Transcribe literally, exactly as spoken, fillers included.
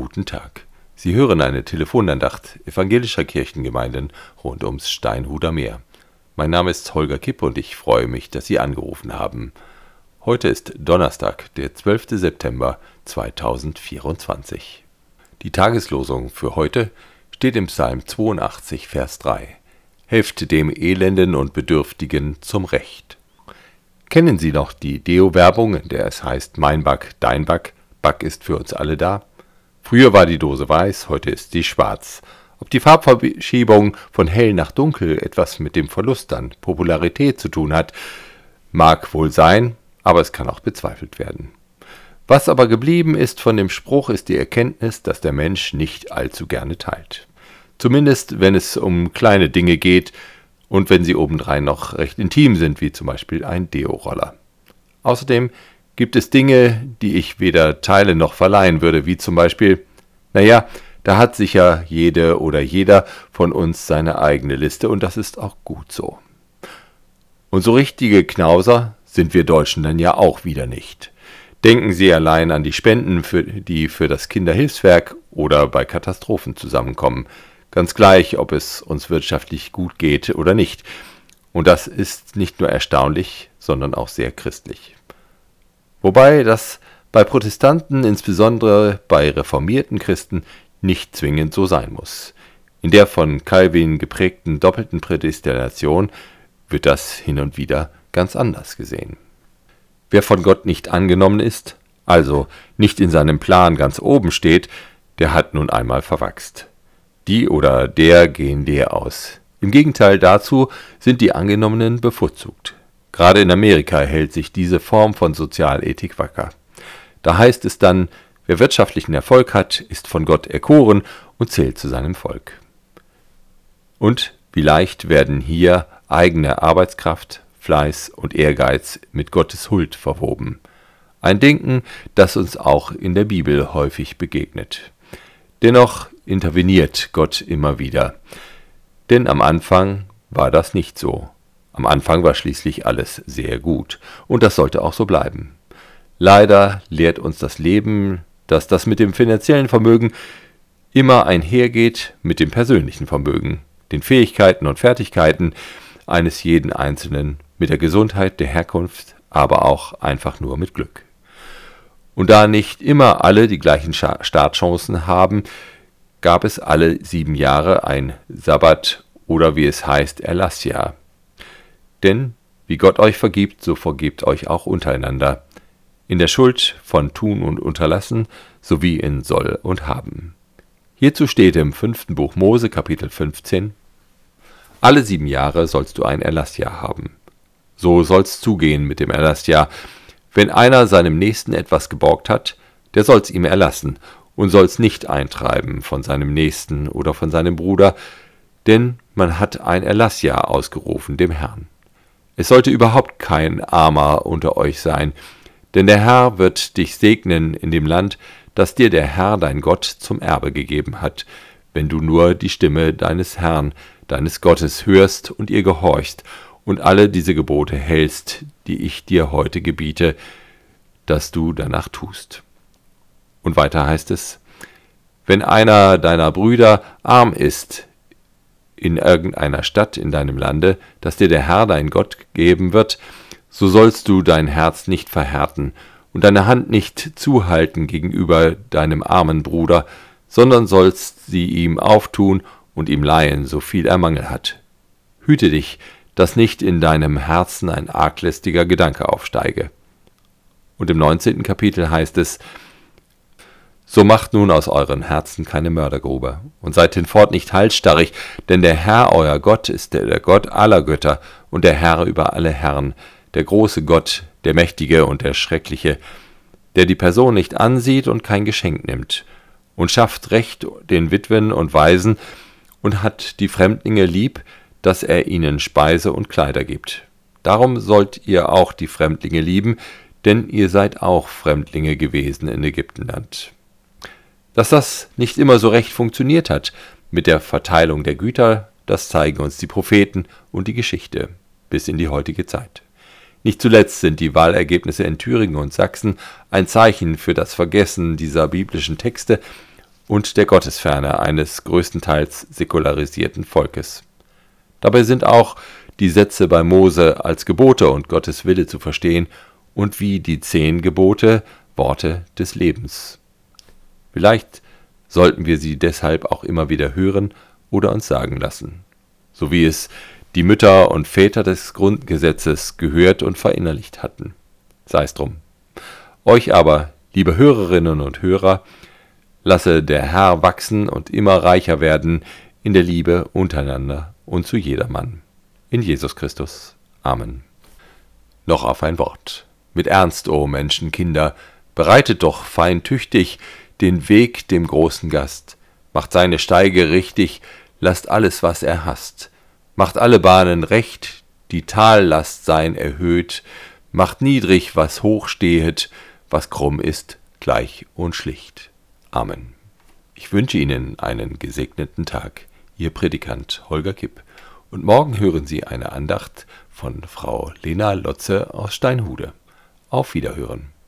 Guten Tag. Sie hören eine Telefonandacht evangelischer Kirchengemeinden rund ums Steinhuder Meer. Mein Name ist Holger Kipp und ich freue mich, dass Sie angerufen haben. Heute ist Donnerstag, der zwölfte September zweitausendvierundzwanzig. Die Tageslosung für heute steht im Psalm zweiundachtzig, Vers drei. Helft dem Elenden und Bedürftigen zum Recht. Kennen Sie noch die Deo-Werbung, in der es heißt, mein Back, dein Back, Back ist für uns alle da? Früher war die Dose weiß, heute ist sie schwarz. Ob die Farbverschiebung von hell nach dunkel etwas mit dem Verlust an Popularität zu tun hat, mag wohl sein, aber es kann auch bezweifelt werden. Was aber geblieben ist von dem Spruch, ist die Erkenntnis, dass der Mensch nicht allzu gerne teilt. Zumindest, wenn es um kleine Dinge geht und wenn sie obendrein noch recht intim sind, wie zum Beispiel ein Deo-Roller. Außerdem gibt es Dinge, die ich weder teilen noch verleihen würde, wie zum Beispiel, naja, da hat sicher jede oder jeder von uns seine eigene Liste und das ist auch gut so. Und so richtige Knauser sind wir Deutschen dann ja auch wieder nicht. Denken Sie allein an die Spenden, für, die für das Kinderhilfswerk oder bei Katastrophen zusammenkommen. Ganz gleich, ob es uns wirtschaftlich gut geht oder nicht. Und das ist nicht nur erstaunlich, sondern auch sehr christlich. Wobei das bei Protestanten, insbesondere bei reformierten Christen, nicht zwingend so sein muss. In der von Calvin geprägten doppelten Prädestination wird das hin und wieder ganz anders gesehen. Wer von Gott nicht angenommen ist, also nicht in seinem Plan ganz oben steht, der hat nun einmal verwachst. Die oder der gehen leer aus. Im Gegenteil dazu sind die Angenommenen bevorzugt. Gerade in Amerika hält sich diese Form von Sozialethik wacker. Da heißt es dann, wer wirtschaftlichen Erfolg hat, ist von Gott erkoren und zählt zu seinem Volk. Und wie leicht werden hier eigene Arbeitskraft, Fleiß und Ehrgeiz mit Gottes Huld verwoben. Ein Denken, das uns auch in der Bibel häufig begegnet. Dennoch interveniert Gott immer wieder. Denn am Anfang war das nicht so. Am Anfang war schließlich alles sehr gut und das sollte auch so bleiben. Leider lehrt uns das Leben, dass das mit dem finanziellen Vermögen immer einhergeht mit dem persönlichen Vermögen, den Fähigkeiten und Fertigkeiten eines jeden Einzelnen, mit der Gesundheit, der Herkunft, aber auch einfach nur mit Glück. Und da nicht immer alle die gleichen Startchancen haben, gab es alle sieben Jahre ein Sabbat oder wie es heißt Erlassjahr. Denn wie Gott euch vergibt, so vergebt euch auch untereinander, in der Schuld von Tun und Unterlassen sowie in Soll und Haben. Hierzu steht im fünften Buch Mose, Kapitel fünfzehn, alle sieben Jahre sollst du ein Erlassjahr haben. So soll's zugehen mit dem Erlassjahr. Wenn einer seinem Nächsten etwas geborgt hat, der soll's ihm erlassen und soll's nicht eintreiben von seinem Nächsten oder von seinem Bruder, denn man hat ein Erlassjahr ausgerufen dem Herrn. Es sollte überhaupt kein Armer unter euch sein, denn der Herr wird dich segnen in dem Land, das dir der Herr dein Gott zum Erbe gegeben hat, wenn du nur die Stimme deines Herrn, deines Gottes hörst und ihr gehorchst und alle diese Gebote hältst, die ich dir heute gebiete, dass du danach tust. Und weiter heißt es, wenn einer deiner Brüder arm ist, in irgendeiner Stadt in deinem Lande, das dir der Herr dein Gott geben wird, so sollst du dein Herz nicht verhärten und deine Hand nicht zuhalten gegenüber deinem armen Bruder, sondern sollst sie ihm auftun und ihm leihen, so viel er Mangel hat. Hüte dich, dass nicht in deinem Herzen ein arglästiger Gedanke aufsteige. Und im neunzehnten Kapitel heißt es, so macht nun aus euren Herzen keine Mördergrube und seid hinfort nicht halsstarrig, denn der Herr, euer Gott, ist der, der Gott aller Götter und der Herr über alle Herren, der große Gott, der Mächtige und der Schreckliche, der die Person nicht ansieht und kein Geschenk nimmt und schafft Recht den Witwen und Waisen und hat die Fremdlinge lieb, dass er ihnen Speise und Kleider gibt. Darum sollt ihr auch die Fremdlinge lieben, denn ihr seid auch Fremdlinge gewesen in Ägyptenland. Dass das nicht immer so recht funktioniert hat mit der Verteilung der Güter, das zeigen uns die Propheten und die Geschichte bis in die heutige Zeit. Nicht zuletzt sind die Wahlergebnisse in Thüringen und Sachsen ein Zeichen für das Vergessen dieser biblischen Texte und der Gottesferne eines größtenteils säkularisierten Volkes. Dabei sind auch die Sätze bei Mose als Gebote und Gottes Wille zu verstehen und wie die zehn Gebote Worte des Lebens. Vielleicht sollten wir sie deshalb auch immer wieder hören oder uns sagen lassen, so wie es die Mütter und Väter des Grundgesetzes gehört und verinnerlicht hatten. Sei es drum. Euch aber, liebe Hörerinnen und Hörer, lasse der Herr wachsen und immer reicher werden in der Liebe untereinander und zu jedermann. In Jesus Christus. Amen. Noch auf ein Wort. Mit Ernst, o Menschenkinder, bereitet doch fein tüchtig den Weg dem großen Gast, macht seine Steige richtig, lasst alles, was er hasst, macht alle Bahnen recht, die Tallast sein erhöht, macht niedrig, was hoch stehet, was krumm ist, gleich und schlicht. Amen. Ich wünsche Ihnen einen gesegneten Tag, Ihr Predikant Holger Kipp. Und morgen hören Sie eine Andacht von Frau Lena Lotze aus Steinhude. Auf Wiederhören.